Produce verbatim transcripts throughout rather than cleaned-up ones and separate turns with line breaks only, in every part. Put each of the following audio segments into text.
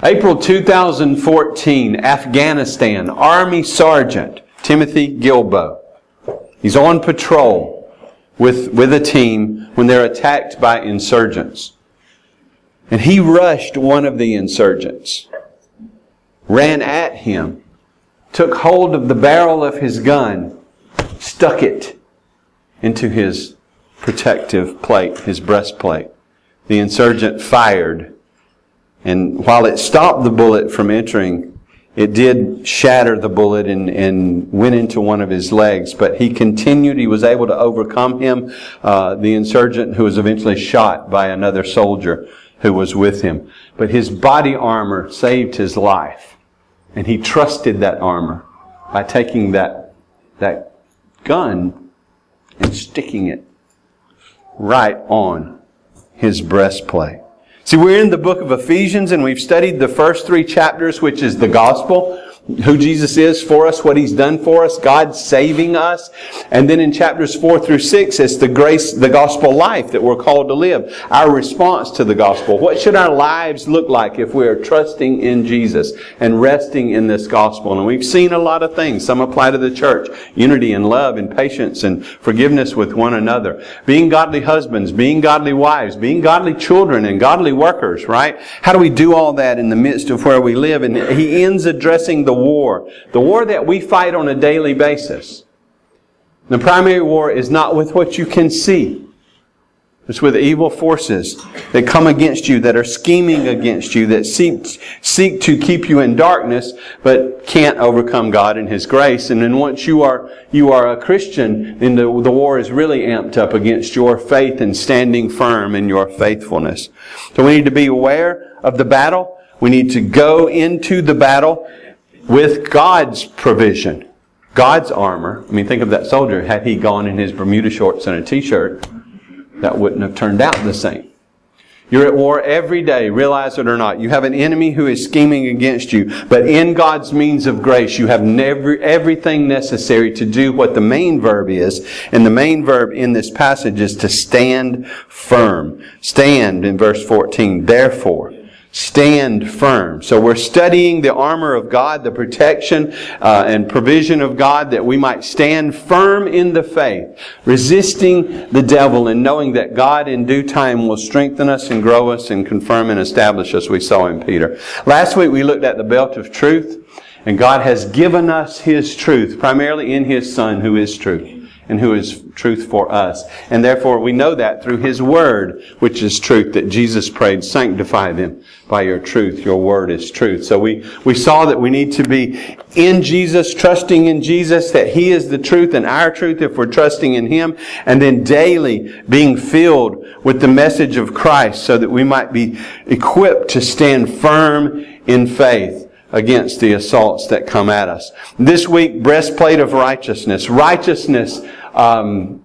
April two thousand fourteen, Afghanistan, Army Sergeant Timothy Gilbo. He's on patrol with, with a team when they're attacked by insurgents. And he rushed one of the insurgents, ran at him, took hold of the barrel of his gun, stuck it into his protective plate, his breastplate. The insurgent fired, and while it stopped the bullet from entering, it did shatter the bullet and, and went into one of his legs. But he continued. He was able to overcome him, uh, the insurgent, who was eventually shot by another soldier who was with him. But his body armor saved his life. And he trusted that armor by taking that, that gun and sticking it right on his breastplate. See, we're in the book of Ephesians, and we've studied the first three chapters, which is the gospel, who Jesus is for us, what He's done for us, God saving us. And then in chapters four through six, it's the grace, the gospel life that we're called to live. Our response to the gospel. What should our lives look like if we are trusting in Jesus and resting in this gospel? And we've seen a lot of things. Some apply to the church. Unity and love and patience and forgiveness with one another. Being godly husbands, being godly wives, being godly children and godly workers, right? How do we do all that in the midst of where we live? And he ends addressing the war. The war that we fight on a daily basis. The primary war is not with what you can see. It's with evil forces that come against you, that are scheming against you, that seek, seek to keep you in darkness, but can't overcome God and His grace. And then once you are you are a Christian, then the, the war is really amped up against your faith and standing firm in your faithfulness. So we need to be aware of the battle. We need to go into the battle with God's provision, God's armor. I mean, think of that soldier. Had he gone in his Bermuda shorts and a t-shirt, that wouldn't have turned out the same. You're at war every day, realize it or not. You have an enemy who is scheming against you. But in God's means of grace, you have never, everything necessary to do what the main verb is. And the main verb in this passage is to stand firm. Stand in verse fourteen. Therefore, stand firm. So we're studying the armor of God, the protection uh, and provision of God, that we might stand firm in the faith, resisting the devil and knowing that God in due time will strengthen us and grow us and confirm and establish us. We saw in Peter. Last week we looked at the belt of truth, and God has given us His truth, primarily in His Son, who is truth. And who is truth for us. And therefore we know that through His Word, which is truth, that Jesus prayed, sanctify them by your truth. Your Word is truth. So we, we saw that we need to be in Jesus, trusting in Jesus, that He is the truth and our truth if we're trusting in Him. And then daily being filled with the message of Christ so that we might be equipped to stand firm in faith against the assaults that come at us. This week, breastplate of righteousness. Righteousness um,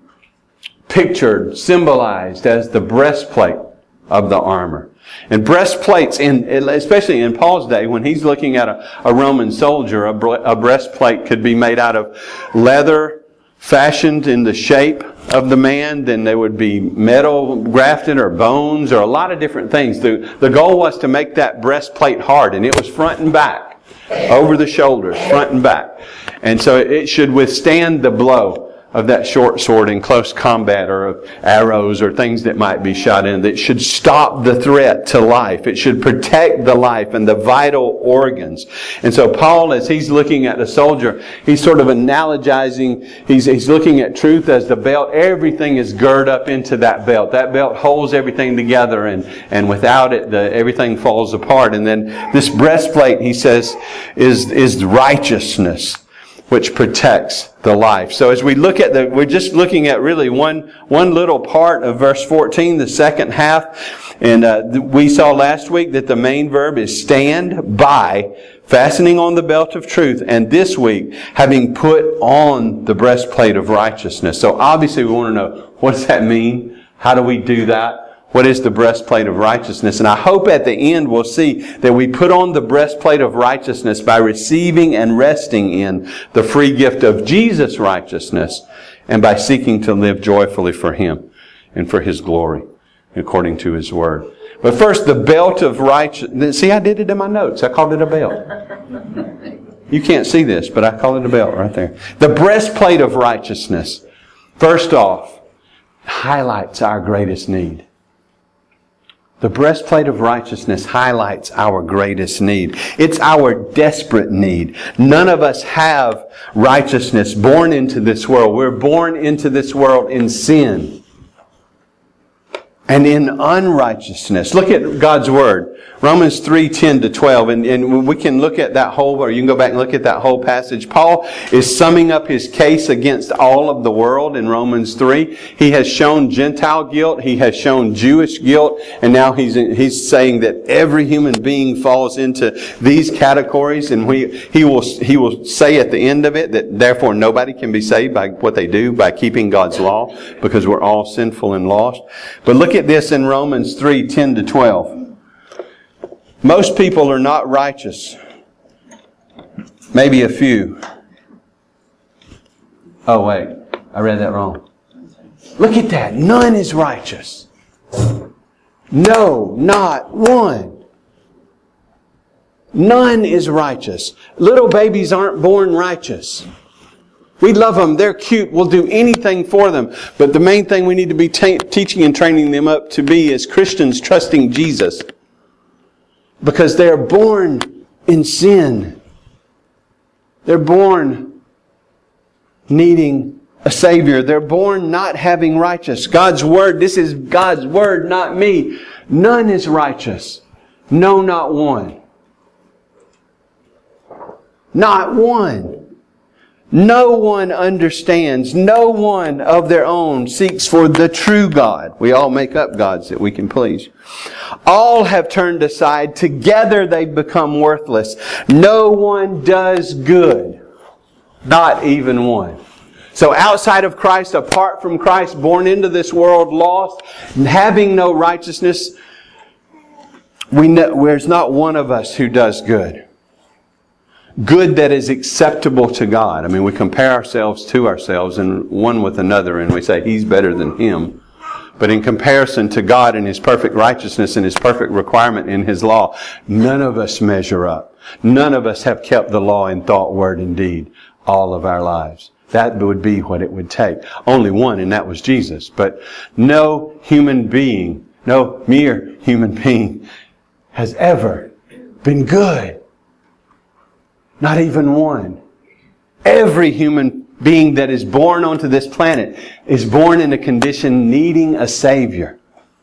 pictured, symbolized as the breastplate of the armor. And breastplates, in, especially in Paul's day, when he's looking at a, a Roman soldier, a, a breastplate could be made out of leather, fashioned in the shape of the man. Then there would be metal grafted or bones or a lot of different things. The, the goal was to make that breastplate hard, and it was front and back, over the shoulders, front and back. And so it should withstand the blow of that short sword in close combat, or of arrows or things that might be shot in. It should stop the threat to life. It should protect the life and the vital organs. And so Paul, as he's looking at the soldier, he's sort of analogizing, he's, he's looking at truth as the belt. Everything is girded up into that belt. That belt holds everything together, and, and without it, the, everything falls apart. And then this breastplate, he says, is, is righteousness, which protects the life. So as we look at the, we're just looking at really one, one little part of verse fourteen, the second half. And uh, we saw last week that the main verb is stand by, fastening on the belt of truth. And this week, having put on the breastplate of righteousness. So obviously we want to know, what does that mean? How do we do that? What is the breastplate of righteousness? And I hope at the end we'll see that we put on the breastplate of righteousness by receiving and resting in the free gift of Jesus' righteousness, and by seeking to live joyfully for Him and for His glory, according to His Word. But first, the belt of righteousness. See, I did it in my notes. I called it a belt. You can't see this, but I call it a belt right there. The breastplate of righteousness. First off, highlights our greatest need. The breastplate of righteousness highlights our greatest need. It's our desperate need. None of us have righteousness born into this world. We're born into this world in sin and in unrighteousness. Look at God's Word. Romans three, ten to twelve. And, and we can look at that whole, or you can go back and look at that whole passage. Paul is summing up his case against all of the world in Romans three. He has shown Gentile guilt. He has shown Jewish guilt. And now he's, he's saying that every human being falls into these categories. And we, he will, he will say at the end of it that therefore nobody can be saved by what they do, by keeping God's law, because we're all sinful and lost. But look at this in Romans three, ten to twelve. Most people are not righteous. Maybe a few. Oh, wait. I read that wrong. Look at that. None is righteous. No, not one. None is righteous. Little babies aren't born righteous. We love them. They're cute. We'll do anything for them. But the main thing we need to be t- teaching and training them up to be is Christians trusting Jesus. Because they're born in sin. They're born needing a Savior. They're born not having righteous. God's Word, this is God's Word, not me. None is righteous. No, not one. Not one. No one understands. No one of their own seeks for the true God. We all make up gods that we can please. All have turned aside. Together they've become worthless. No one does good. Not even one. So outside of Christ, apart from Christ, born into this world, lost, having no righteousness, we know, there's not one of us who does good. Good that is acceptable to God. I mean, we compare ourselves to ourselves and one with another, and we say, He's better than him. But in comparison to God and His perfect righteousness and His perfect requirement in His law, none of us measure up. None of us have kept the law in thought, word, and deed all of our lives. That would be what it would take. Only one, and that was Jesus. But no human being, no mere human being has ever been good. Not even one. Every human being that is born onto this planet is born in a condition needing a Savior.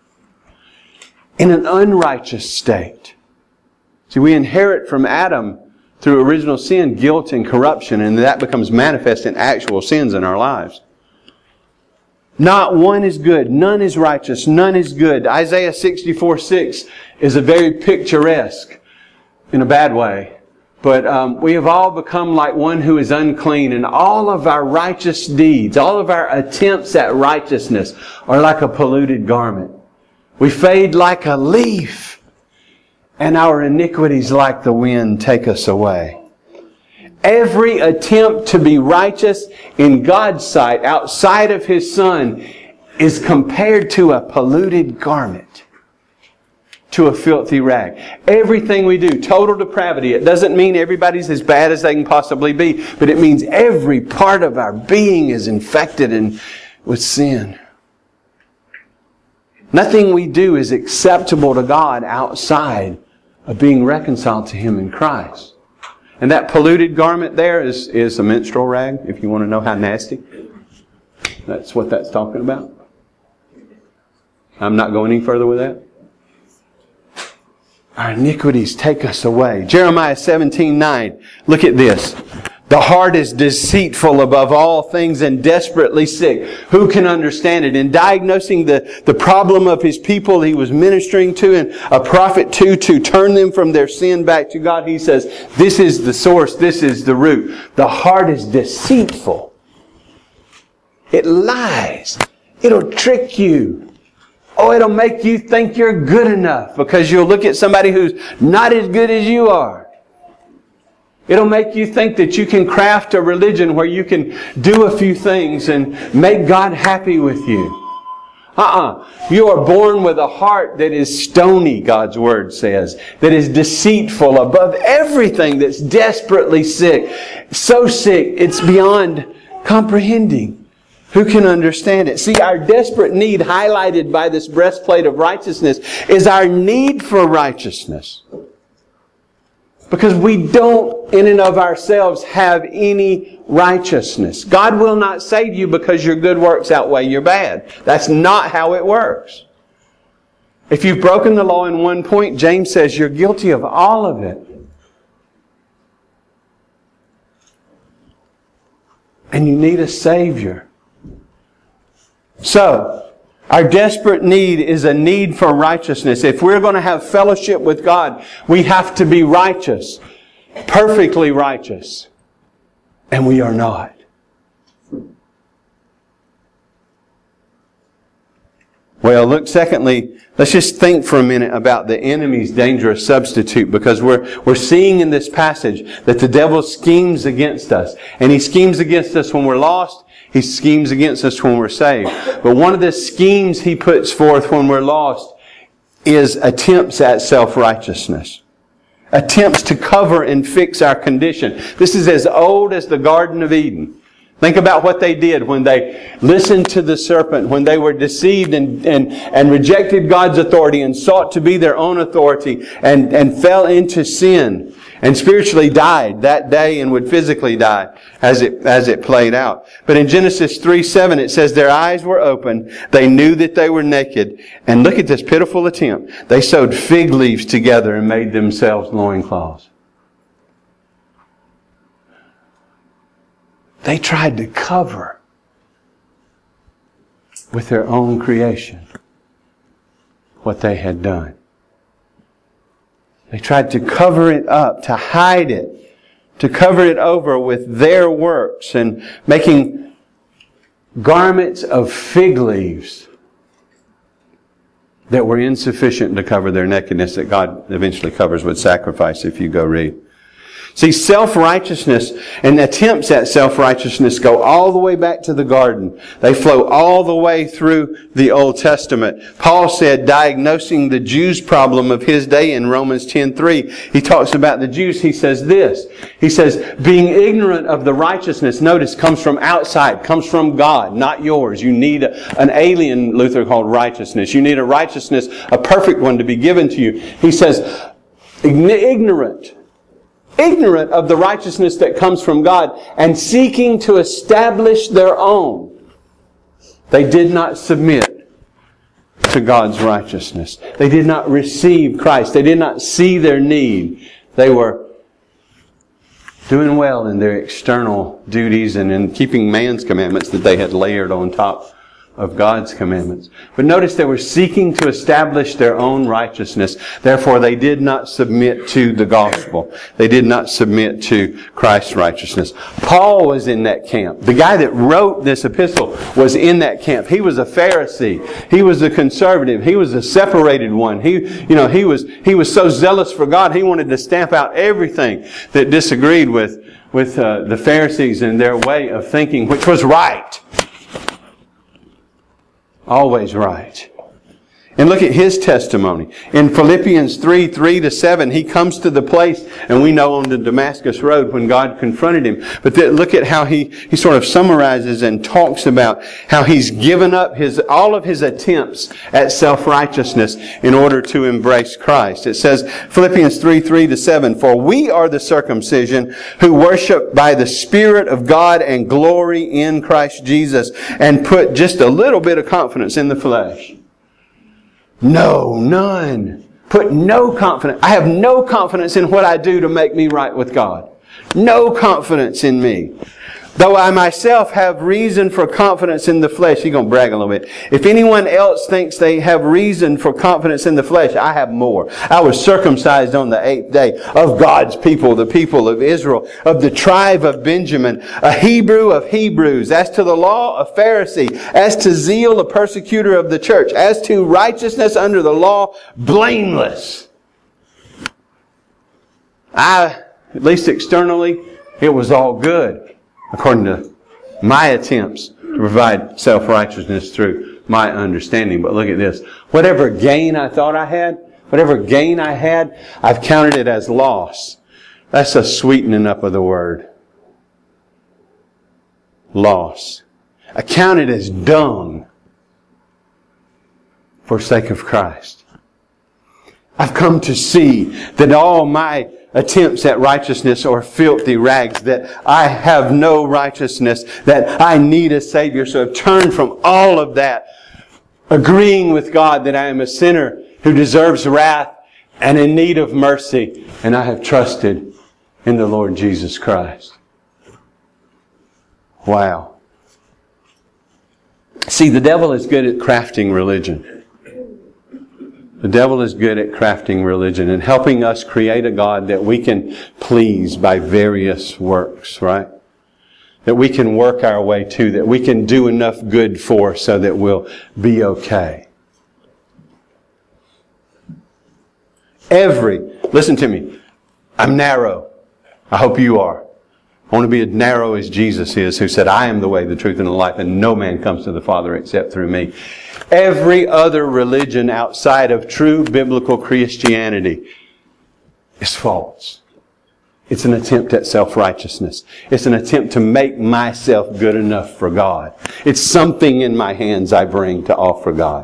In an unrighteous state. See, we inherit from Adam through original sin, guilt and corruption, and that becomes manifest in actual sins in our lives. Not one is good. None is righteous. None is good. Isaiah sixty-four six is a very picturesque, in a bad way. But um, we have all become like one who is unclean, and all of our righteous deeds, all of our attempts at righteousness are like a polluted garment. We fade like a leaf, and our iniquities like the wind take us away. Every attempt to be righteous in God's sight, outside of His Son, is compared to a polluted garment. To a filthy rag. Everything we do, total depravity. It doesn't mean everybody's as bad as they can possibly be, but it means every part of our being is infected and with sin. Nothing we do is acceptable to God outside of being reconciled to Him in Christ. And that polluted garment there is, is a menstrual rag, if you want to know how nasty. That's what that's talking about. I'm not going any further with that. Our iniquities take us away. Jeremiah seventeen nine. Look at this. The heart is deceitful above all things and desperately sick. Who can understand it? In diagnosing the, the problem of His people He was ministering to and a prophet to, to turn them from their sin back to God, He says, this is the source, this is the root. The heart is deceitful. It lies. It'll trick you. Oh, it'll make you think you're good enough because you'll look at somebody who's not as good as you are. It'll make you think that you can craft a religion where you can do a few things and make God happy with you. Uh-uh. You are born with a heart that is stony, God's Word says. That is deceitful above everything, that's desperately sick. So sick, it's beyond comprehending. Who can understand it? See, our desperate need, highlighted by this breastplate of righteousness, is our need for righteousness. Because we don't, in and of ourselves, have any righteousness. God will not save you because your good works outweigh your bad. That's not how it works. If you've broken the law in one point, James says you're guilty of all of it. And you need a Savior. So, our desperate need is a need for righteousness. If we're going to have fellowship with God, we have to be righteous. Perfectly righteous. And we are not. Well, look, secondly, let's just think for a minute about the enemy's dangerous substitute, because we're, we're seeing in this passage that the devil schemes against us. And he schemes against us when we're lost. He schemes against us when we're saved. But one of the schemes he puts forth when we're lost is attempts at self-righteousness. Attempts to cover and fix our condition. This is as old as the Garden of Eden. Think about what they did when they listened to the serpent, when they were deceived and, and, and rejected God's authority and sought to be their own authority and, and fell into sin and spiritually died that day and would physically die as it, as it played out. But in Genesis three seven it says, their eyes were open, they knew that they were naked, and look at this pitiful attempt. They sewed fig leaves together and made themselves loincloths. They tried to cover with their own creation what they had done. They tried to cover it up, to hide it, to cover it over with their works and making garments of fig leaves that were insufficient to cover their nakedness that God eventually covers with sacrifice if you go read. See, self-righteousness and attempts at self-righteousness go all the way back to the garden. They flow all the way through the Old Testament. Paul said, diagnosing the Jews' problem of his day in Romans ten three, he talks about the Jews. He says this. He says, being ignorant of the righteousness, notice, comes from outside, comes from God, not yours. You need a, an alien, Luther called righteousness. You need a righteousness, a perfect one to be given to you. He says, ignorant. Ignorant of the righteousness that comes from God and seeking to establish their own. They did not submit to God's righteousness. They did not receive Christ. They did not see their need. They were doing well in their external duties and in keeping man's commandments that they had layered on top of God's commandments. But notice they were seeking to establish their own righteousness. Therefore, they did not submit to the gospel. They did not submit to Christ's righteousness. Paul was in that camp. The guy that wrote this epistle was in that camp. He was a Pharisee. He was a conservative. He was a separated one. He, you know, he was, he was so zealous for God, he wanted to stamp out everything that disagreed with, with uh, the Pharisees and their way of thinking, which was right. Always right. And look at his testimony. In Philippians three, three to seven, he comes to the place, and we know on the Damascus Road when God confronted him. But th- look at how he, he sort of summarizes and talks about how he's given up his all of his attempts at self-righteousness in order to embrace Christ. It says, Philippians three, three to seven, for we are the circumcision who worship by the Spirit of God and glory in Christ Jesus and put just a little bit of confidence in the flesh. No, none. Put no confidence. I have no confidence in what I do to make me right with God. No confidence in me. Though I myself have reason for confidence in the flesh. He's going to brag a little bit. If anyone else thinks they have reason for confidence in the flesh, I have more. I was circumcised on the eighth day of God's people, the people of Israel, of the tribe of Benjamin, a Hebrew of Hebrews, as to the law, a Pharisee, as to zeal, a persecutor of the church, as to righteousness under the law, blameless. I, at least externally, it was all good, according to my attempts to provide self-righteousness through my understanding. But look at this. Whatever gain I thought I had, whatever gain I had, I've counted it as loss. That's a sweetening up of the word. Loss. I count it as dung for sake of Christ. I've come to see that all my attempts at righteousness are filthy rags, that I have no righteousness, that I need a Savior. So I've turned from all of that, agreeing with God that I am a sinner who deserves wrath and in need of mercy, and I have trusted in the Lord Jesus Christ. Wow. See, the devil is good at crafting religion. The devil is good at crafting religion and helping us create a God that we can please by various works, right? That we can work our way to, that we can do enough good for so that we'll be okay. Every, listen to me, I'm narrow. I hope you are. I want to be as narrow as Jesus is, who said, I am the way, the truth, and the life, and no man comes to the Father except through me. Every other religion outside of true biblical Christianity is false. It's an attempt at self-righteousness. It's an attempt to make myself good enough for God. It's something in my hands I bring to offer God.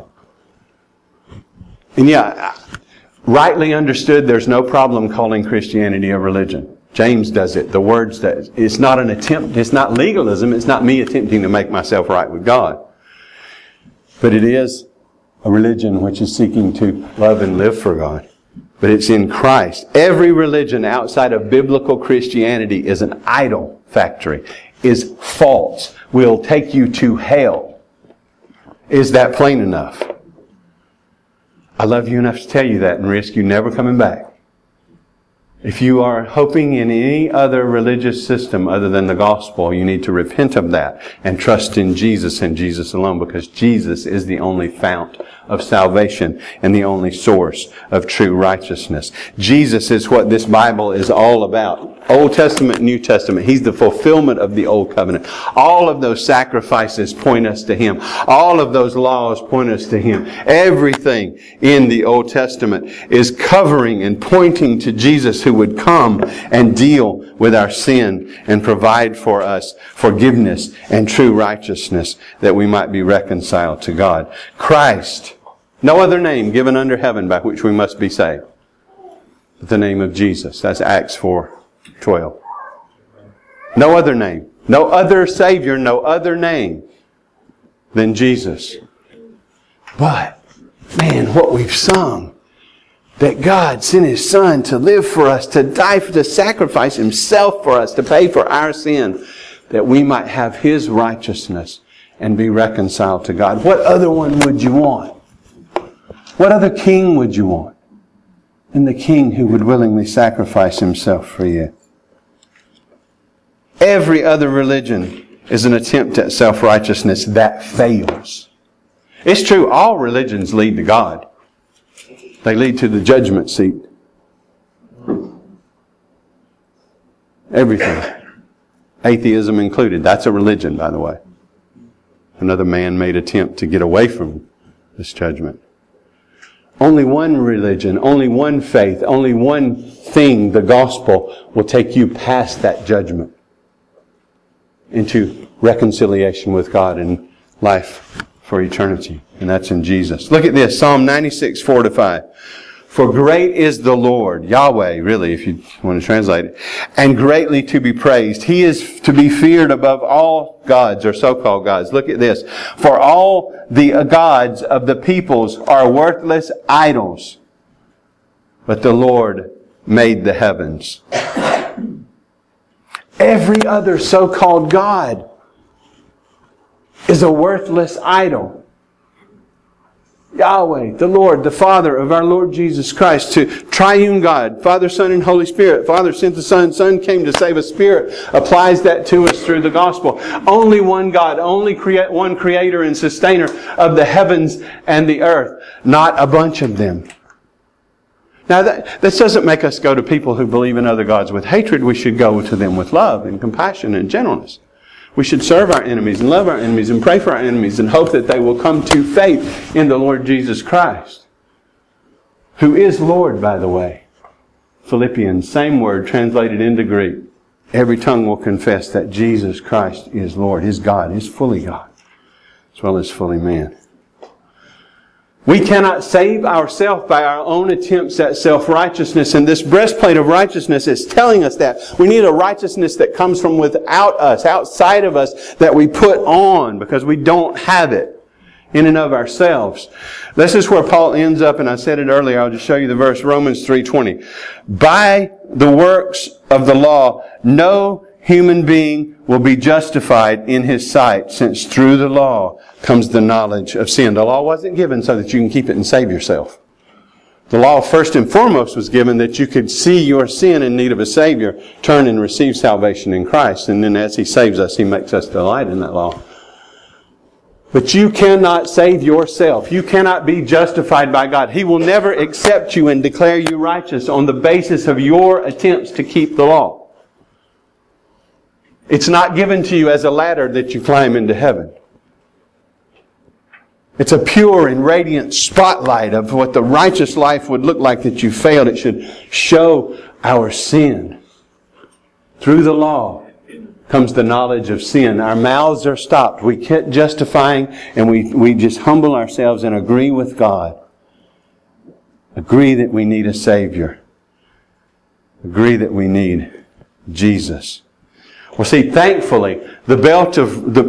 And yeah, rightly understood, there's no problem calling Christianity a religion. James does it. The words that it's not an attempt, it's not legalism, it's not me attempting to make myself right with God. But it is a religion which is seeking to love and live for God. But it's in Christ. Every religion outside of biblical Christianity is an idol factory, is false, will take you to hell. Is that plain enough? I love you enough to tell you that and risk you never coming back. If you are hoping in any other religious system other than the gospel, you need to repent of that and trust in Jesus and Jesus alone, because Jesus is the only fount of salvation and the only source of true righteousness. Jesus is what this Bible is all about. Old Testament, New Testament. He's the fulfillment of the Old Covenant. All of those sacrifices point us to Him. All of those laws point us to Him. Everything in the Old Testament is covering and pointing to Jesus, who would come and deal with our sin and provide for us forgiveness and true righteousness, that we might be reconciled to God. Christ, no other name given under heaven by which we must be saved but the name of Jesus. That's Acts four twelve. No other name. No other Savior, no other name than Jesus. But, man, what we've sung, that God sent His Son to live for us, to die, to sacrifice Himself for us, to pay for our sin, that we might have His righteousness and be reconciled to God. What other one would you want? What other king would you want than the King who would willingly sacrifice Himself for you? Every other religion is an attempt at self-righteousness that fails. It's true, all religions lead to God. They lead to the judgment seat. Everything. Atheism included. That's a religion, by the way. Another man-made attempt to get away from this judgment. Only one religion, only one faith, only one thing, the gospel, will take you past that judgment into reconciliation with God and life for eternity. And that's in Jesus. Look at this, Psalm ninety-six, four to five. For great is the Lord, Yahweh, really, if you want to translate it, and greatly to be praised. He is to be feared above all gods, or so-called gods. Look at this. For all the gods of the peoples are worthless idols, but the Lord made the heavens. Every other so-called God is a worthless idol. Yahweh, the Lord, the Father of our Lord Jesus Christ, to triune God, Father, Son, and Holy Spirit. Father sent the Son, Son came to save us. Spirit applies that to us through the gospel. Only one God, only create one Creator and Sustainer of the heavens and the earth, not a bunch of them. Now, that, this doesn't make us go to people who believe in other gods with hatred. We should go to them with love and compassion and gentleness. We should serve our enemies and love our enemies and pray for our enemies and hope that they will come to faith in the Lord Jesus Christ, who is Lord, by the way. Philippians, same word translated into Greek. Every tongue will confess that Jesus Christ is Lord. Is God. Is fully God, as well as fully man. We cannot save ourselves by our own attempts at self-righteousness. And this breastplate of righteousness is telling us that. We need a righteousness that comes from without us, outside of us, that we put on because we don't have it in and of ourselves. This is where Paul ends up, and I said it earlier. I'll just show you the verse, Romans three twenty. By the works of the law, no human being will be justified in his sight, since through the law comes the knowledge of sin. The law wasn't given so that you can keep it and save yourself. The law first and foremost was given that you could see your sin in need of a Savior, turn and receive salvation in Christ. And then as He saves us, He makes us delight in that law. But you cannot save yourself. You cannot be justified by God. He will never accept you and declare you righteous on the basis of your attempts to keep the law. It's not given to you as a ladder that you climb into heaven. It's a pure and radiant spotlight of what the righteous life would look like that you failed. It should show our sin. Through the law comes the knowledge of sin. Our mouths are stopped. We quit justifying and we, we just humble ourselves and agree with God. Agree that we need a Savior. Agree that we need Jesus. Well, see, thankfully, the belt of the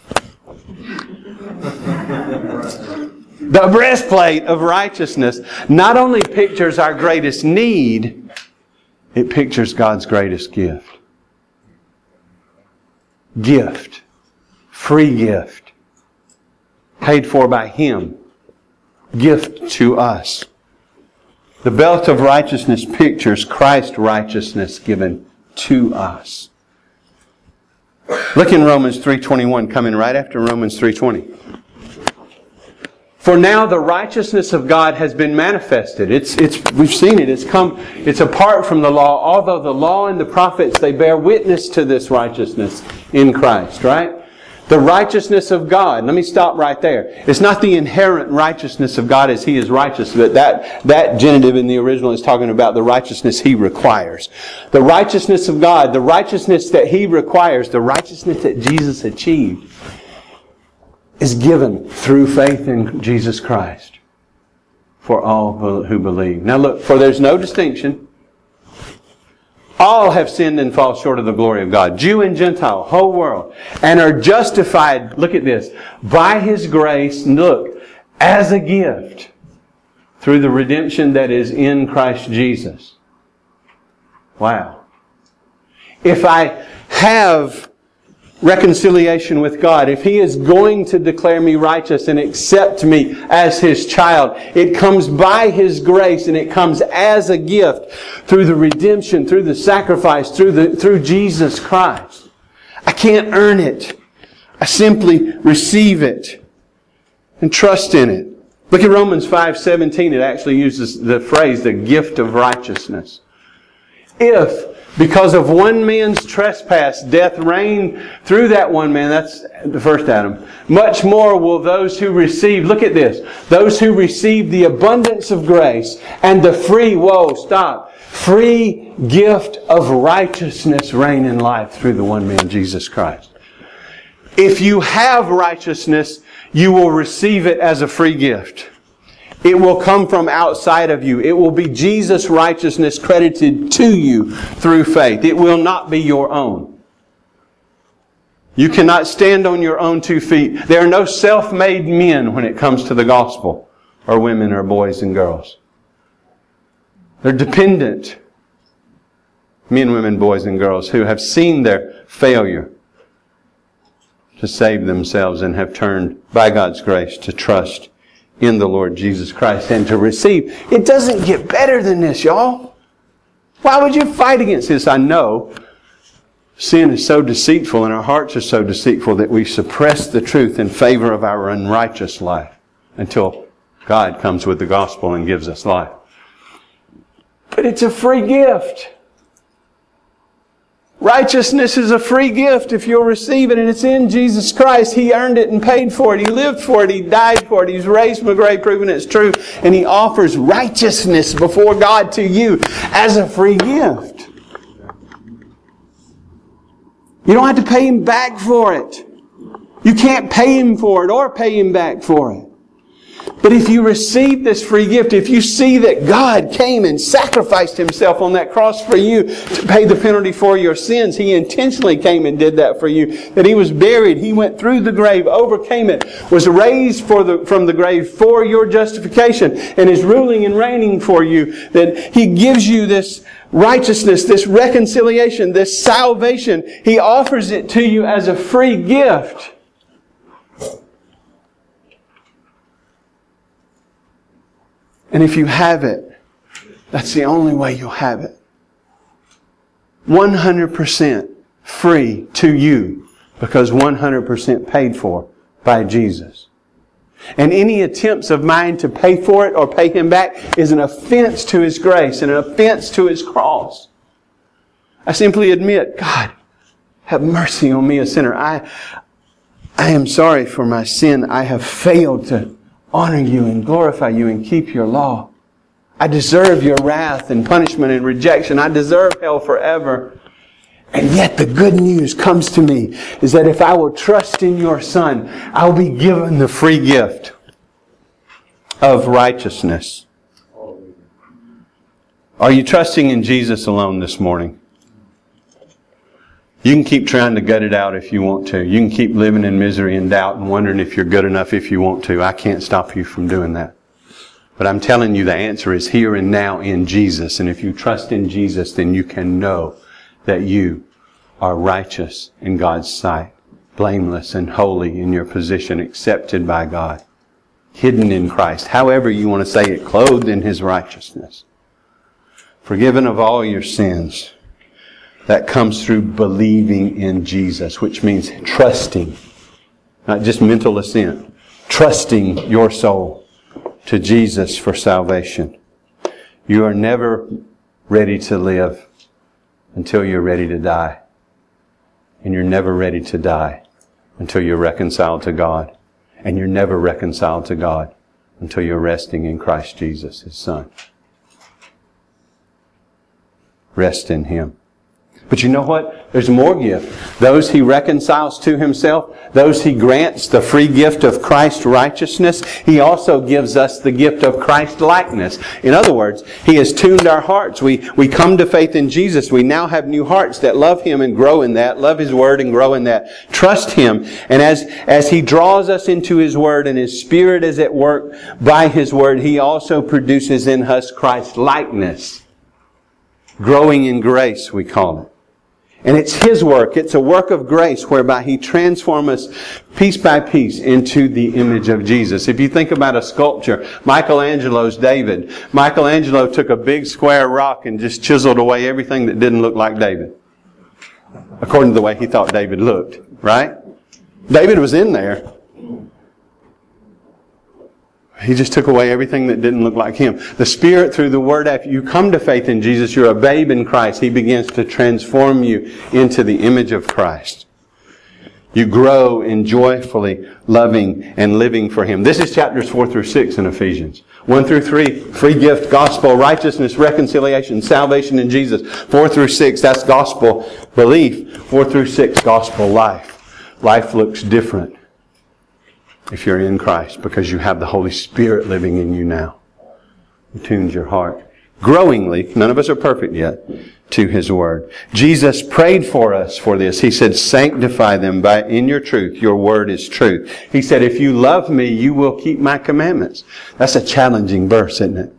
the breastplate of righteousness not only pictures our greatest need, it pictures God's greatest gift. Gift. Free gift. Paid for by Him. Gift to us. The belt of righteousness pictures Christ's righteousness given to us. Look in Romans three twenty-one, coming right after Romans three twenty. For now the righteousness of God has been manifested. It's, it's, we've seen it. It's come, it's apart from the law, although the law and the prophets, they bear witness to this righteousness in Christ, right? The righteousness of God. Let me stop right there. It's not the inherent righteousness of God as He is righteous, but that, that genitive in the original is talking about the righteousness He requires. The righteousness of God, the righteousness that He requires, the righteousness that Jesus achieved, is given through faith in Jesus Christ for all who believe. Now look, for there's no distinction. All have sinned and fall short of the glory of God. Jew and Gentile, whole world. And are justified, look at this, by His grace, look, as a gift through the redemption that is in Christ Jesus. Wow. If I have reconciliation with God, if He is going to declare me righteous and accept me as His child, it comes by His grace and it comes as a gift through the redemption, through the sacrifice, through the through Jesus Christ. I can't earn it. I simply receive it and trust in it. Look at Romans five seventeen. It actually uses the phrase, the gift of righteousness. If because of one man's trespass, death reigned through that one man. That's the first Adam. Much more will those who receive, look at this, those who receive the abundance of grace and the free, whoa, stop, free gift of righteousness reign in life through the one man, Jesus Christ. If you have righteousness, you will receive it as a free gift. It will come from outside of you. It will be Jesus' righteousness credited to you through faith. It will not be your own. You cannot stand on your own two feet. There are no self-made men when it comes to the gospel, or women or boys and girls. They're dependent men, women, boys and girls who have seen their failure to save themselves and have turned by God's grace to trust in the Lord Jesus Christ and to receive. It doesn't get better than this, y'all. Why would you fight against this? I know sin is so deceitful and our hearts are so deceitful that we suppress the truth in favor of our unrighteous life until God comes with the gospel and gives us life. But it's a free gift. Righteousness is a free gift if you'll receive it, and it's in Jesus Christ. He earned it and paid for it. He lived for it. He died for it. He's raised from the grave, proving it's true. And He offers righteousness before God to you as a free gift. You don't have to pay Him back for it. You can't pay Him for it or pay Him back for it. But if you receive this free gift, if you see that God came and sacrificed Himself on that cross for you to pay the penalty for your sins, He intentionally came and did that for you, that He was buried, He went through the grave, overcame it, was raised for the, from the grave for your justification, and is ruling and reigning for you, that He gives you this righteousness, this reconciliation, this salvation. He offers it to you as a free gift. And if you have it, that's the only way you'll have it. one hundred percent free to you because one hundred percent paid for by Jesus. And any attempts of mine to pay for it or pay Him back is an offense to His grace and an offense to His cross. I simply admit, God, have mercy on me, a sinner. I, I am sorry for my sin. I have failed to honor You and glorify You and keep Your law. I deserve Your wrath and punishment and rejection. I deserve hell forever. And yet the good news comes to me is that if I will trust in Your Son, I'll be given the free gift of righteousness. Are you trusting in Jesus alone this morning? You can keep trying to gut it out if you want to. You can keep living in misery and doubt and wondering if you're good enough if you want to. I can't stop you from doing that. But I'm telling you the answer is here and now in Jesus. And if you trust in Jesus, then you can know that you are righteous in God's sight, blameless and holy in your position, accepted by God, hidden in Christ, however you want to say it, clothed in His righteousness, forgiven of all your sins. That comes through believing in Jesus, which means trusting, not just mental assent, trusting your soul to Jesus for salvation. You are never ready to live until you're ready to die. And you're never ready to die until you're reconciled to God. And you're never reconciled to God until you're resting in Christ Jesus, His Son. Rest in Him. But you know what? There's more gift. Those He reconciles to Himself, those He grants the free gift of Christ's righteousness, He also gives us the gift of Christ likeness. In other words, He has tuned our hearts. We, we come to faith in Jesus. We now have new hearts that love Him and grow in that, love His Word and grow in that, trust Him. And as, as He draws us into His Word and His Spirit is at work by His Word, He also produces in us Christ likeness. Growing in grace, we call it. And it's His work. It's a work of grace whereby He transforms us piece by piece into the image of Jesus. If you think about a sculpture, Michelangelo's David. Michelangelo took a big square rock and just chiseled away everything that didn't look like David. According to the way he thought David looked. Right? David was in there. He just took away everything that didn't look like Him. The Spirit, through the Word, after you come to faith in Jesus, you're a babe in Christ. He begins to transform you into the image of Christ. You grow in joyfully loving and living for Him. This is chapters four through six in Ephesians. one through three, free gift, gospel, righteousness, reconciliation, salvation in Jesus. four through six, that's gospel belief. four through six, gospel life. Life looks different if you're in Christ, because you have the Holy Spirit living in you now. He tunes your heart. Growingly, none of us are perfect yet, to His Word. Jesus prayed for us for this. He said, sanctify them by in your truth. Your Word is truth. He said, if you love me, you will keep my commandments. That's a challenging verse, isn't it?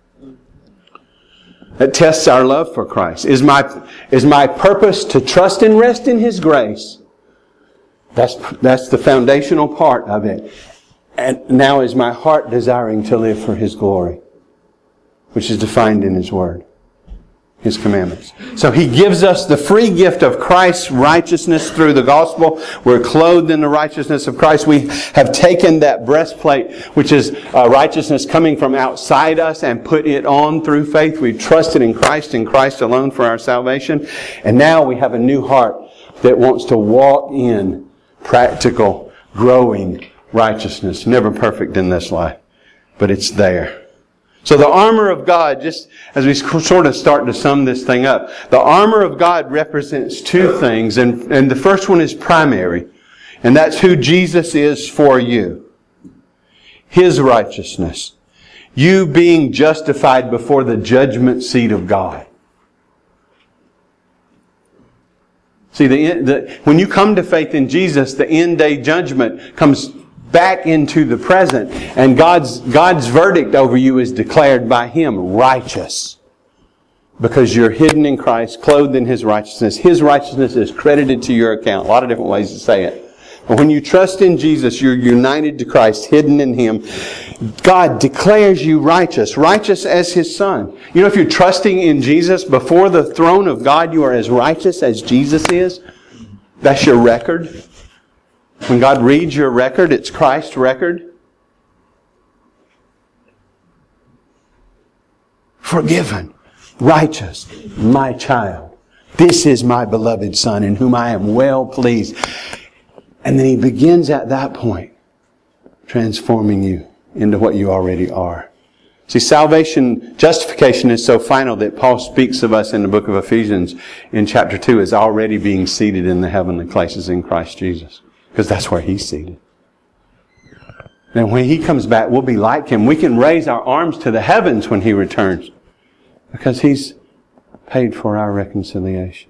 That tests our love for Christ. Is my, is my purpose to trust and rest in His grace? That's, that's the foundational part of it. And now is my heart desiring to live for His glory, which is defined in His Word. His commandments. So He gives us the free gift of Christ's righteousness through the gospel. We're clothed in the righteousness of Christ. We have taken that breastplate, which is uh, righteousness coming from outside us, and put it on through faith. We've trusted in Christ and Christ alone for our salvation. And now we have a new heart that wants to walk in practical, growing righteousness. Never perfect in this life, but it's there. So the armor of God, just as we sort of start to sum this thing up, the armor of God represents two things, and, and the first one is primary, and that's who Jesus is for you. His righteousness. You being justified before the judgment seat of God. See, the, the, when you come to faith in Jesus, the end day judgment comes back into the present, and God's God's verdict over you is declared by Him righteous, because you're hidden in Christ, clothed in His righteousness. His righteousness is credited to your account. A lot of different ways to say it. But when you trust in Jesus, you're united to Christ, hidden in Him. God declares you righteous, righteous as His Son. You know, if you're trusting in Jesus before the throne of God, you are as righteous as Jesus is. That's your record. When God reads your record, it's Christ's record. Forgiven, righteous, my child. This is my beloved Son, in whom I am well pleased. And then He begins at that point, transforming you into what you already are. See, salvation, justification is so final that Paul speaks of us in the book of Ephesians in chapter two as already being seated in the heavenly places in Christ Jesus. Because that's where He's seated. And when He comes back, we'll be like Him. We can raise our arms to the heavens when He returns, because He's paid for our reconciliation.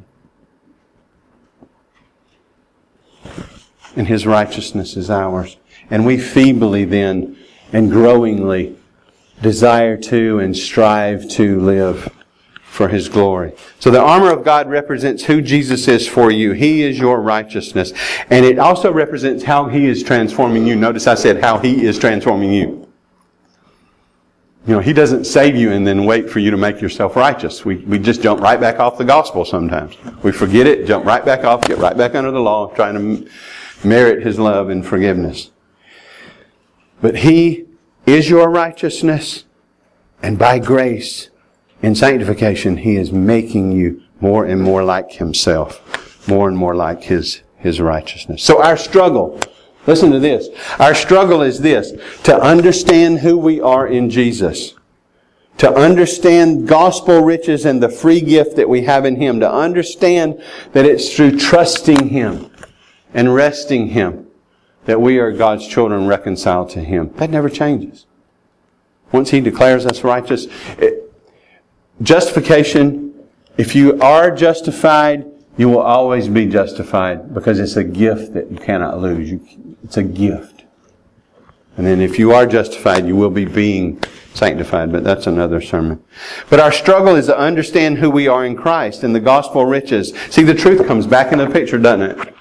And His righteousness is ours. And we feebly then and growingly desire to and strive to live for His glory. So the armor of God represents who Jesus is for you. He is your righteousness. And it also represents how He is transforming you. Notice I said how He is transforming you. You know, He doesn't save you and then wait for you to make yourself righteous. We, we just jump right back off the gospel sometimes. We forget it, jump right back off, get right back under the law, trying to merit His love and forgiveness. But He is your righteousness, and by grace, in sanctification, He is making you more and more like Himself, more and more like His, His righteousness. So our struggle, listen to this, our struggle is this, to understand who we are in Jesus, to understand gospel riches and the free gift that we have in Him, to understand that it's through trusting Him and resting Him that we are God's children reconciled to Him. That never changes. Once He declares us righteous, it, justification, if you are justified, you will always be justified, because it's a gift that you cannot lose. You, it's a gift. And then if you are justified, you will be being sanctified, but that's another sermon. But our struggle is to understand who we are in Christ and the gospel riches. See, the truth comes back into the picture, doesn't it?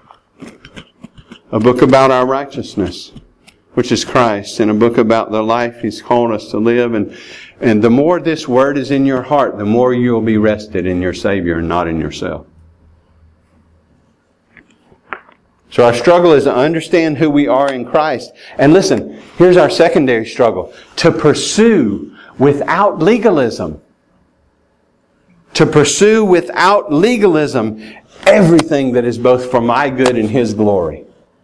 A book about our righteousness, which is Christ, and a book about the life He's called us to live. And, and the more this Word is in your heart, the more you will be rested in your Savior and not in yourself. So our struggle is to understand who we are in Christ. And listen, here's our secondary struggle. To pursue without legalism. To pursue without legalism everything that is both for my good and His glory.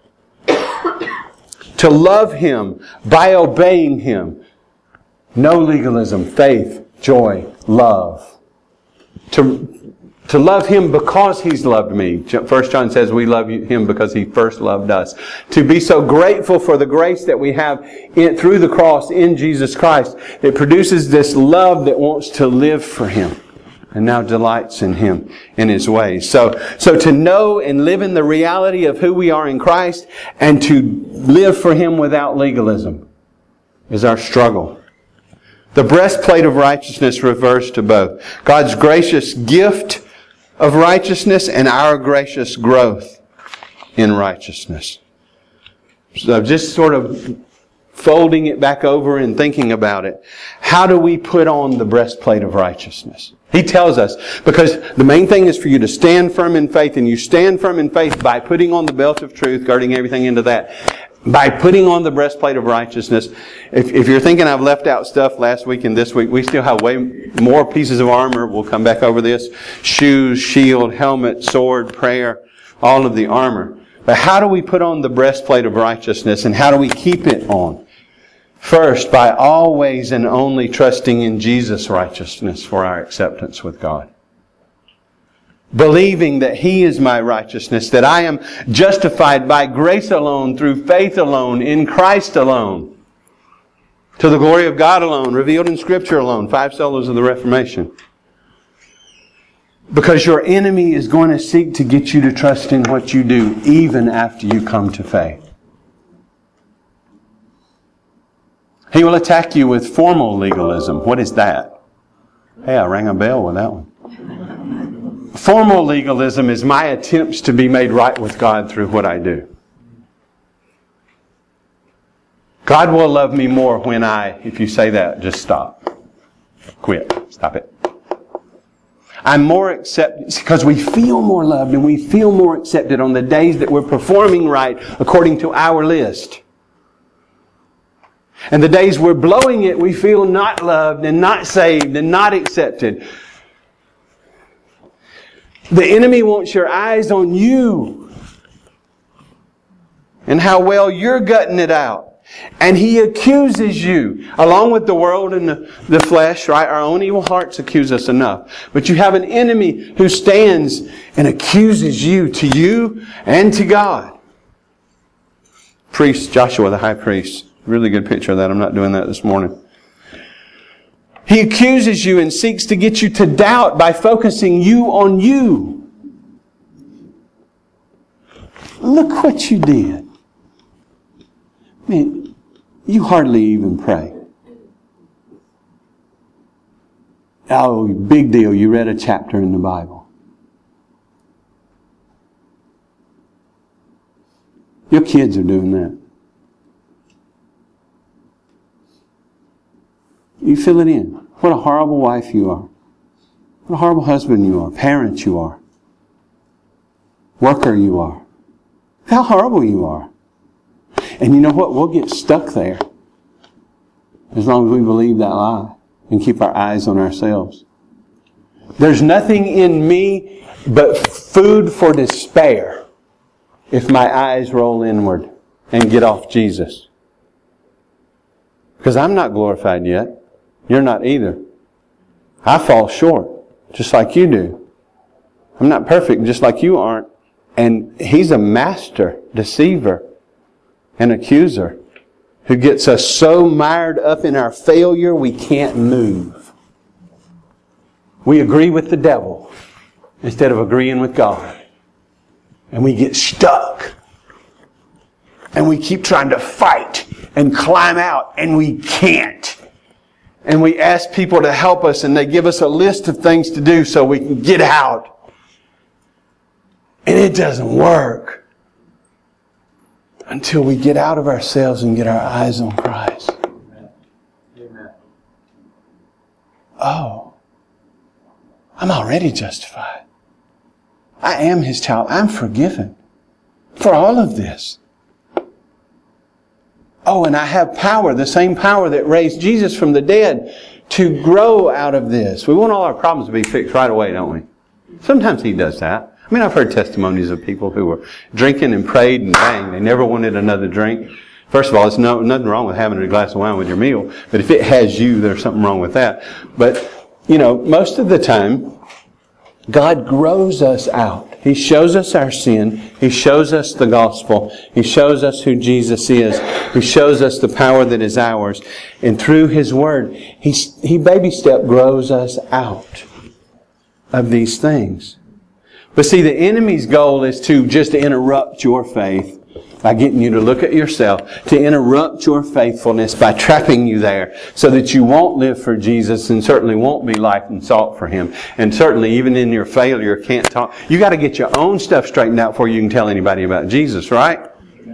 To love Him by obeying Him. No legalism, faith, joy, love. To, to love Him because He's loved me. First John says we love Him because He first loved us. To be so grateful for the grace that we have in, through the cross in Jesus Christ. It produces this love that wants to live for Him. And now delights in Him, in His ways. So, so to know and live in the reality of who we are in Christ, and to live for Him without legalism, is our struggle. The breastplate of righteousness refers to both God's gracious gift of righteousness and our gracious growth in righteousness. So just sort of folding it back over and thinking about it. How do we put on the breastplate of righteousness? He tells us, because the main thing is for you to stand firm in faith, and you stand firm in faith by putting on the belt of truth, girding everything into that, by putting on the breastplate of righteousness. If, if you're thinking I've left out stuff last week and this week, we still have way more pieces of armor. We'll come back over this. Shoes, shield, helmet, sword, prayer, all of the armor. But how do we put on the breastplate of righteousness, and how do we keep it on? First, by always and only trusting in Jesus' righteousness for our acceptance with God. Believing that He is my righteousness, that I am justified by grace alone, through faith alone, in Christ alone, to the glory of God alone, revealed in Scripture alone. Five solas of the Reformation. Because your enemy is going to seek to get you to trust in what you do, even after you come to faith. He will attack you with formal legalism. What is that? Hey, I rang a bell with that one. Formal legalism is my attempts to be made right with God through what I do. God will love me more when I, if you say that, just stop. Quit. Stop it. I'm more accepted, because we feel more loved and we feel more accepted on the days that we're performing right according to our list. And the days we're blowing it, we feel not loved and not saved and not accepted. The enemy wants your eyes on you and how well you're gutting it out. And he accuses you, along with the world and the, the flesh, right? Our own evil hearts accuse us enough. But you have an enemy who stands and accuses you, to you and to God. Priest Joshua, the high priest. Really good picture of that. I'm not doing that this morning. He accuses you and seeks to get you to doubt by focusing you on you. Look what you did. Man, you hardly even pray. Oh, big deal. You read a chapter in the Bible. Your kids are doing that. You fill it in. What a horrible wife you are. What a horrible husband you are. Parent you are. Worker you are. How horrible you are. And you know what? We'll get stuck there as long as we believe that lie and keep our eyes on ourselves. There's nothing in me but food for despair if my eyes roll inward and get off Jesus. Because I'm not glorified yet. You're not either. I fall short, just like you do. I'm not perfect, just like you aren't. And He's a master deceiver and accuser who gets us so mired up in our failure we can't move. We agree with the devil instead of agreeing with God. And we get stuck. And we keep trying to fight and climb out, and we can't. And we ask people to help us, and they give us a list of things to do so we can get out. And it doesn't work until we get out of ourselves and get our eyes on Christ. Amen. Oh, I'm already justified. I am His child. I'm forgiven for all of this. Oh, and I have power, the same power that raised Jesus from the dead, to grow out of this. We want all our problems to be fixed right away, don't we? Sometimes He does that. I mean, I've heard testimonies of people who were drinking and prayed and bang, they never wanted another drink. First of all, there's no, nothing wrong with having a glass of wine with your meal, but if it has you, there's something wrong with that. But, you know, most of the time, God grows us out. He shows us our sin. He shows us the gospel. He shows us who Jesus is. He shows us the power that is ours. And through His Word, He, he baby step grows us out of these things. But see, the enemy's goal is to just interrupt your faith by getting you to look at yourself, to interrupt your faithfulness by trapping you there so that you won't live for Jesus and certainly won't be light and salt for Him. And certainly even in your failure can't talk. You got to get your own stuff straightened out before you can tell anybody about Jesus, right?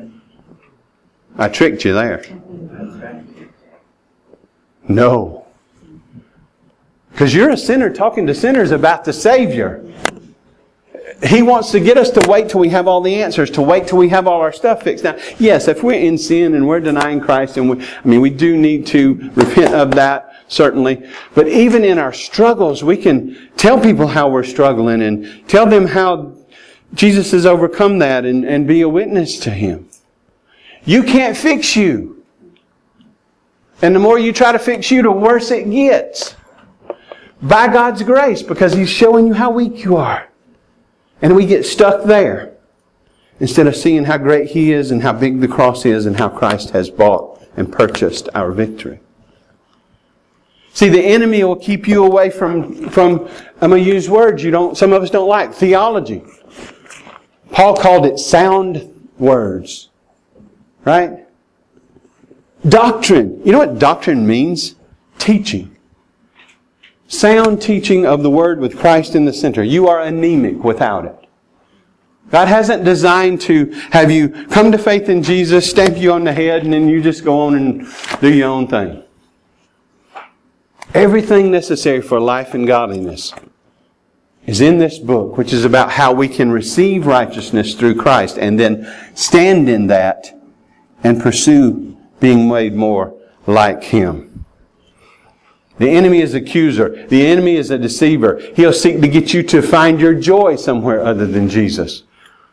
I tricked you there. No. Because you're a sinner talking to sinners about the Savior. He wants to get us to wait till we have all the answers, to wait till we have all our stuff fixed. Now, yes, if we're in sin and we're denying Christ, and we, I mean, we do need to repent of that, certainly. But even in our struggles, we can tell people how we're struggling and tell them how Jesus has overcome that and, and be a witness to Him. You can't fix you. And the more you try to fix you, the worse it gets. By God's grace, because He's showing you how weak you are. And we get stuck there instead of seeing how great He is and how big the cross is and how Christ has bought and purchased our victory. See, the enemy will keep you away from, from I'm going to use words you don't, some of us don't like, theology. Paul called it sound words. Right? Doctrine. You know what doctrine means? Teaching. Sound teaching of the Word with Christ in the center. You are anemic without it. God hasn't designed to have you come to faith in Jesus, stamp you on the head, and then you just go on and do your own thing. Everything necessary for life and godliness is in this book, which is about how we can receive righteousness through Christ and then stand in that and pursue being made more like Him. The enemy is an accuser. The enemy is a deceiver. He'll seek to get you to find your joy somewhere other than Jesus.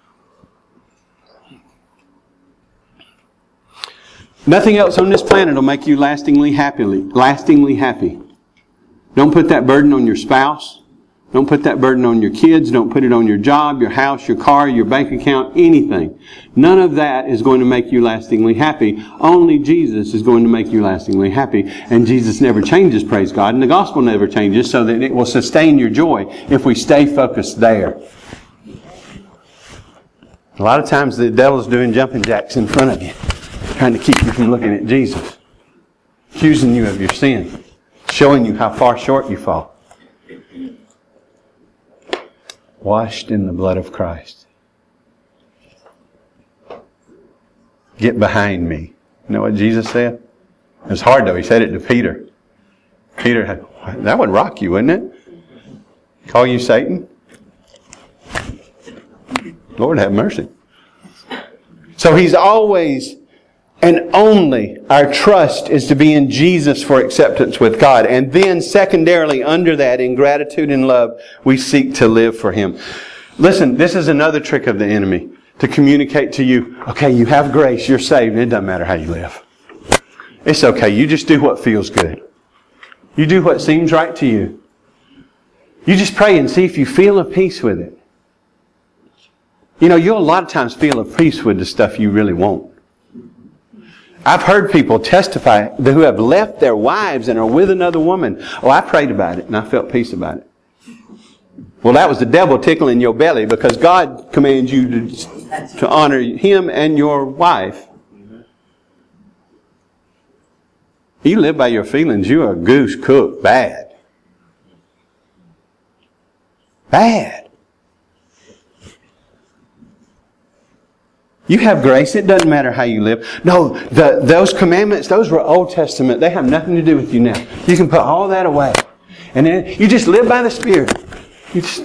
Nothing else on this planet will make you lastingly happily, lastingly happy. Don't put that burden on your spouse. Don't put that burden on your kids. Don't put it on your job, your house, your car, your bank account, anything. None of that is going to make you lastingly happy. Only Jesus is going to make you lastingly happy. And Jesus never changes, praise God. And the gospel never changes, so that it will sustain your joy if we stay focused there. A lot of times the devil's doing jumping jacks in front of you, trying to keep you from looking at Jesus, accusing you of your sin, showing you how far short you fall. Washed in the blood of Christ. Get behind me. You know what Jesus said? It was hard though. He said it to Peter. Peter had, that would rock you, wouldn't it? Call you Satan? Lord have mercy. So He's always and only our trust is to be in Jesus for acceptance with God. And then secondarily under that, in gratitude and love, we seek to live for Him. Listen, this is another trick of the enemy. To communicate to you, okay, you have grace, you're saved, and it doesn't matter how you live. It's okay, you just do what feels good. You do what seems right to you. You just pray and see if you feel a peace with it. You know, you'll a lot of times feel a peace with the stuff you really want. I've heard people testify who have left their wives and are with another woman. Oh, I prayed about it and I felt peace about it. Well, that was the devil tickling your belly, because God commands you to, to honor Him and your wife. You live by your feelings, you are a goose cooked bad. Bad. You have grace. It doesn't matter how you live. No, the, those commandments, those were Old Testament. They have nothing to do with you now. You can put all that away. And then you just live by the Spirit. You just,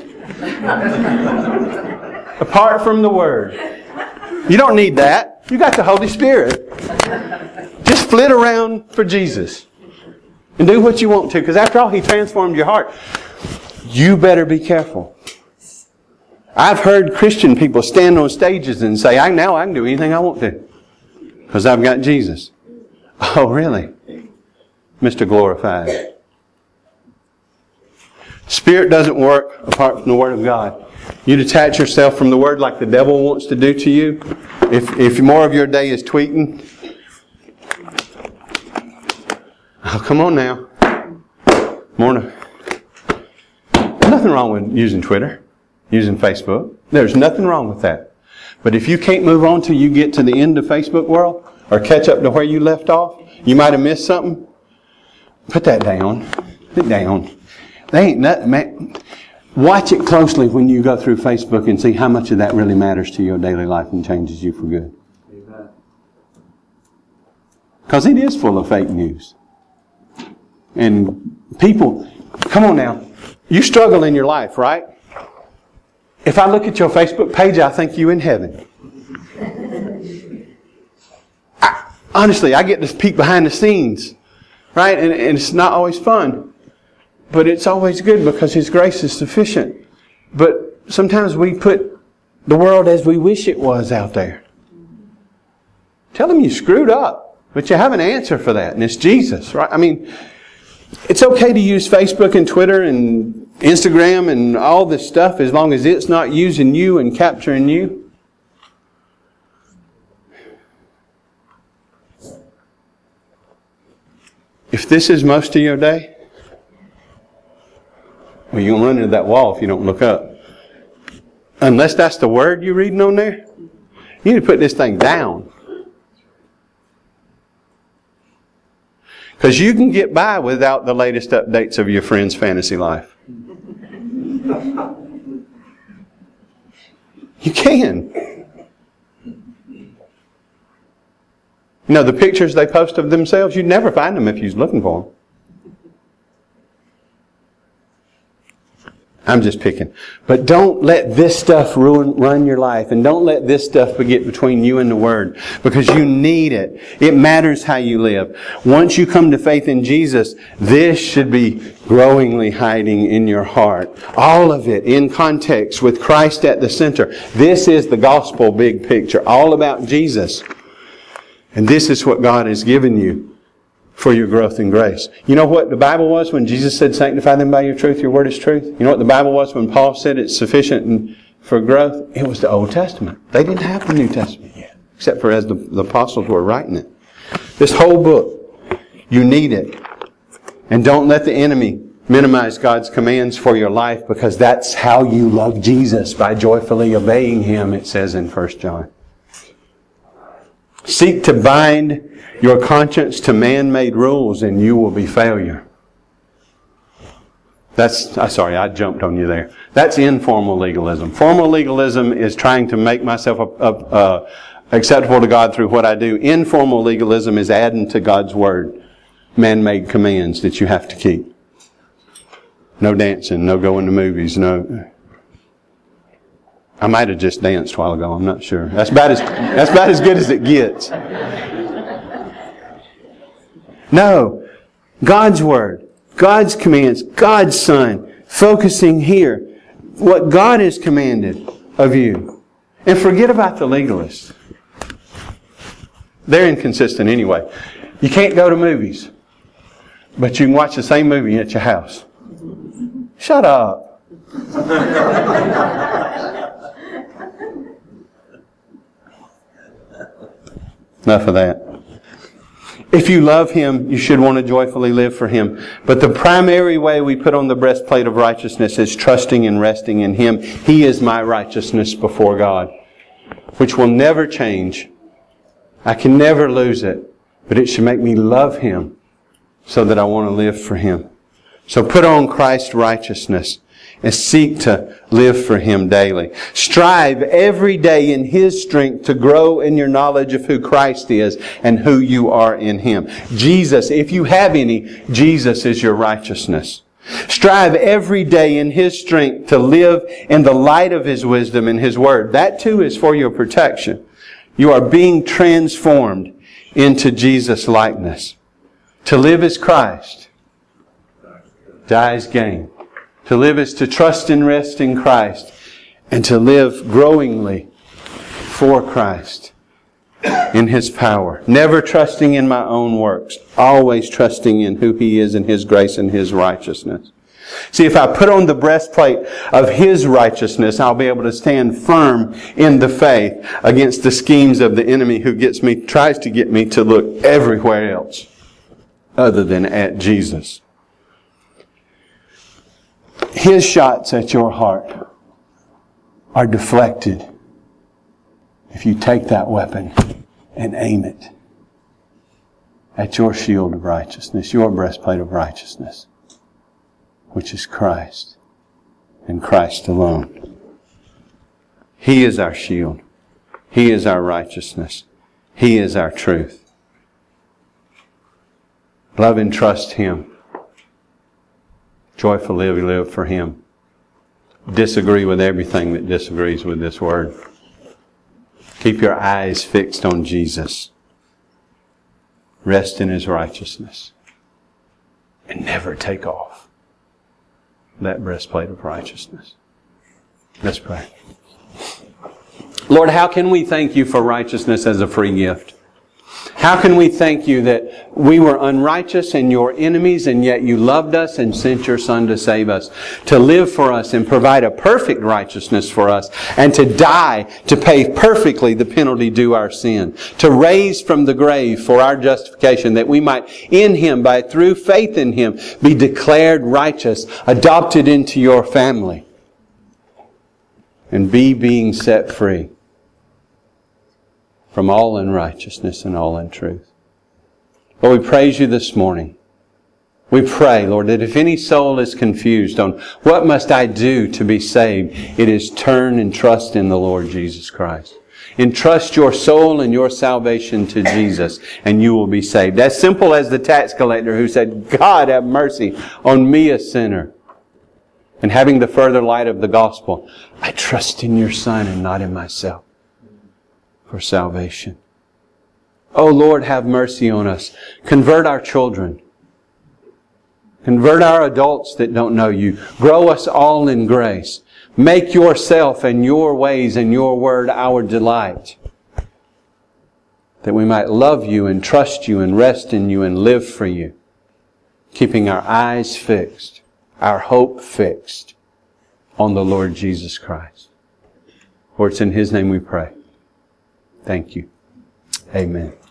apart from the Word. You don't need that. You got the Holy Spirit. Just flit around for Jesus. And do what you want to. Because after all, He transformed your heart. You better be careful. I've heard Christian people stand on stages and say, I now I can do anything I want to. Because I've got Jesus. Oh, really? Mister Glorified. Spirit doesn't work apart from the Word of God. You detach yourself from the Word like the devil wants to do to you. If, if more of your day is tweeting. Oh, come on now. Morning. Nothing wrong with using Twitter. Using Facebook. There's nothing wrong with that. But if you can't move on till you get to the end of Facebook world, or catch up to where you left off, you might have missed something. Put that down. Put it down. They ain't nothing, man. Watch it closely when you go through Facebook and see how much of that really matters to your daily life and changes you for good. Because it is full of fake news. And people, Come on now. You struggle in your life, right? If I look at your Facebook page, I think you in heaven. I, honestly, I get to peek behind the scenes, right? And, and it's not always fun. But it's always good because His grace is sufficient. But sometimes we put the world as we wish it was out there. Tell them you screwed up. But you have an answer for that, and it's Jesus, right? I mean, it's okay to use Facebook and Twitter and Instagram and all this stuff as long as it's not using you and capturing you. If this is most of your day, well, you're going to run into that wall if you don't look up. Unless that's the word you're reading on there, you need to put this thing down. Because you can get by without the latest updates of your friend's fantasy life. You can. You know, the pictures they post of themselves, you'd never find them if you was looking for them. I'm just picking. But don't let this stuff ruin, run your life. And don't let this stuff get between you and the Word. Because you need it. It matters how you live. Once you come to faith in Jesus, this should be growingly hiding in your heart. All of it in context with Christ at the center. This is the gospel big picture. All about Jesus. And this is what God has given you for your growth in grace. You know what the Bible was when Jesus said, sanctify them by your truth, your word is truth? You know what the Bible was when Paul said it's sufficient for growth? It was the Old Testament. They didn't have the New Testament yet, except for as the, the apostles were writing it. This whole book, you need it. And don't let the enemy minimize God's commands for your life, because that's how you love Jesus, by joyfully obeying Him, it says in First John. Seek to bind your conscience to man-made rules and you will be failure. That's, I'm sorry, I jumped on you there. That's informal legalism. Formal legalism is trying to make myself a, a, a acceptable to God through what I do. Informal legalism is adding to God's Word man-made commands that you have to keep. No dancing, no going to movies, no... I might have just danced a while ago, I'm not sure. That's about as, that's about as good as it gets. No. God's Word, God's commands, God's Son, focusing here. What God has commanded of you. And forget about the legalists. They're inconsistent anyway. You can't go to movies, but you can watch the same movie at your house. Shut up. Enough of that. If you love Him, you should want to joyfully live for Him. But the primary way we put on the breastplate of righteousness is trusting and resting in Him. He is my righteousness before God, which will never change. I can never lose it, but it should make me love Him so that I want to live for Him. So put on Christ's righteousness and seek to live for Him daily. Strive every day in His strength to grow in your knowledge of who Christ is and who you are in Him. Jesus, if you have any, Jesus is your righteousness. Strive every day in His strength to live in the light of His wisdom and His Word. That too is for your protection. You are being transformed into Jesus' likeness. To live as Christ. Die as gain. To live is to trust and rest in Christ, and to live growingly for Christ in His power. Never trusting in my own works, always trusting in who He is and His grace and His righteousness. See, if I put on the breastplate of His righteousness, I'll be able to stand firm in the faith against the schemes of the enemy who gets me, tries to get me to look everywhere else other than at Jesus. His shots at your heart are deflected if you take that weapon and aim it at your shield of righteousness, your breastplate of righteousness, which is Christ and Christ alone. He is our shield. He is our righteousness. He is our truth. Love and trust Him. Joyfully live for Him. Disagree with everything that disagrees with this Word. Keep your eyes fixed on Jesus. Rest in His righteousness. And never take off that breastplate of righteousness. Let's pray. Lord, how can we thank You for righteousness as a free gift? How can we thank You that we were unrighteous and Your enemies, and yet You loved us and sent Your Son to save us, to live for us and provide a perfect righteousness for us, and to die to pay perfectly the penalty due our sin, to raise from the grave for our justification, that we might in Him, by through faith in Him, be declared righteous, adopted into Your family, and be being set free from all unrighteousness and all untruth. Lord, we praise You this morning. We pray, Lord, that if any soul is confused on what must I do to be saved, it is turn and trust in the Lord Jesus Christ. Entrust your soul and your salvation to Jesus, and you will be saved. As simple as the tax collector who said, God, have mercy on me, a sinner. And having the further light of the gospel, I trust in Your Son and not in myself for salvation. Oh Lord, have mercy on us. Convert our children. Convert our adults that don't know You. Grow us all in grace. Make Yourself and Your ways and Your word our delight, that we might love You and trust You and rest in You and live for You, keeping our eyes fixed, our hope fixed on the Lord Jesus Christ. For it's in His name we pray. Thank You. Amen.